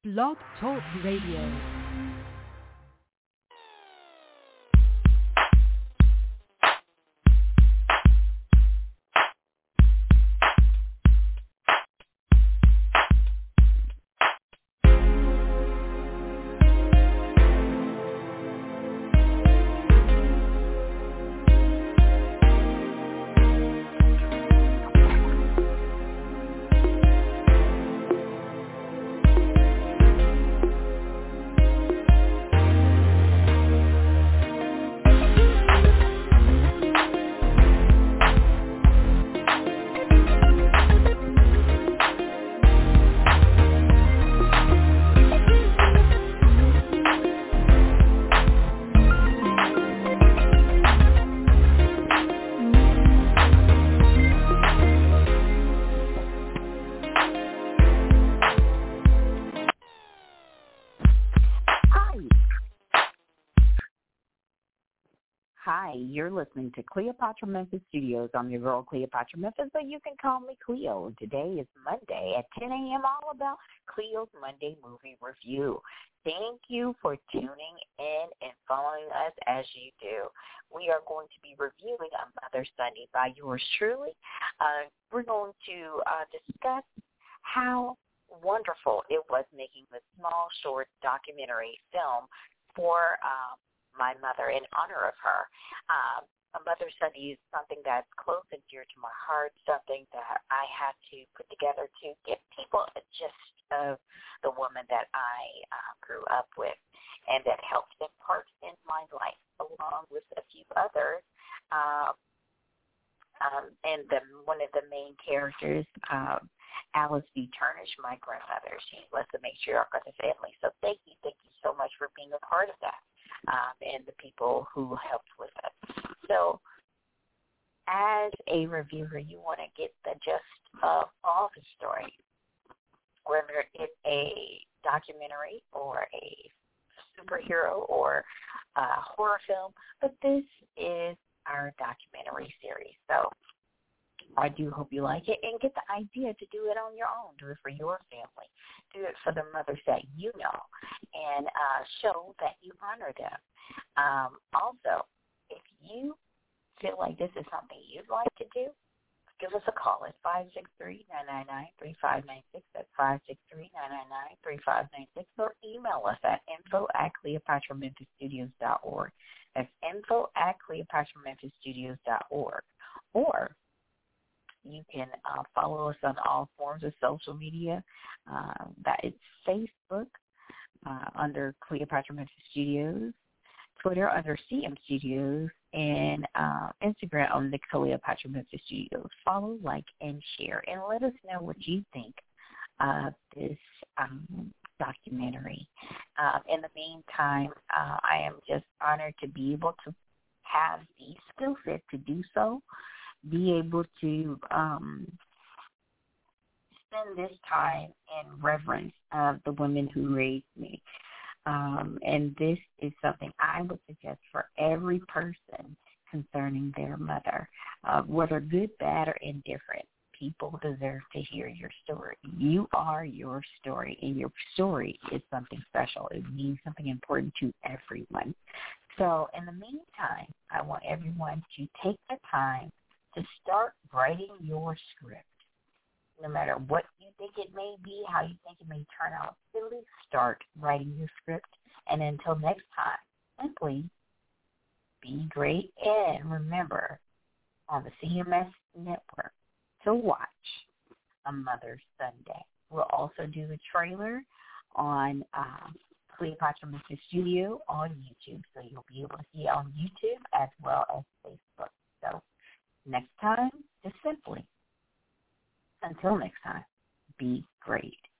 Blog Talk Radio. Hi, you're listening to Cleopatra Memphis Studios. I'm your girl, Cleopatra Memphis, but you can call me Cleo. Today is Monday at 10 a.m., all about Cleo's Monday Movie Review. Thank you for tuning in and following us as you do. We are going to be reviewing A Mother's Sunday by yours truly. We're going to discuss how wonderful it was making the small, short documentary film for my mother in honor of her. A Mother's Sunday is something that's close and dear to my heart, something that I had to put together to give people a gist of the woman that I grew up with and that helped impart in my life, along with a few others. And one of the main characters, Alice B. Turnish, my grandmother, she was the matriarch of the family. So thank you so much for being a part of that. And the people who helped with it. So as a reviewer, you want to get the gist of all the story, whether it's a documentary or a superhero or a horror film, but this is our documentary series. So I do hope you like it and get the idea to do it on your own. Do it for your family. Do it for the mothers that you know and show that you honor them. Also, if you feel like this is something you'd like to do, give us a call at 563-999-3596. That's 563-999-3596. Or email us at info@CleopatraMemphisStudios.org. That's info@CleopatraMemphisStudios.org. Or you can follow us on all forms of social media. That is Facebook under Cleopatra Memphis Studios, Twitter under CM Studios, and Instagram on the Cleopatra Memphis Studios. Follow, like, and share, and let us know what you think of this documentary. In the meantime, I am just honored to be able to have the skill set to do so. Be able to spend this time in reverence of the women who raised me. And this is something I would suggest for every person concerning their mother. Whether good, bad, or indifferent, people deserve to hear your story. You are your story, and your story is something special. It means something important to everyone. So in the meantime, I want everyone to take the time to start writing your script. No matter what you think it may be, how you think it may turn out, at least start writing your script. And until next time, simply be great. And remember, on the CMS network, to watch A Mother's Sunday. We'll also do a trailer on Cleopatra Memphis Studio on YouTube. So you'll be able to see it on YouTube as well as Facebook. So next time, just simply, until next time, be great.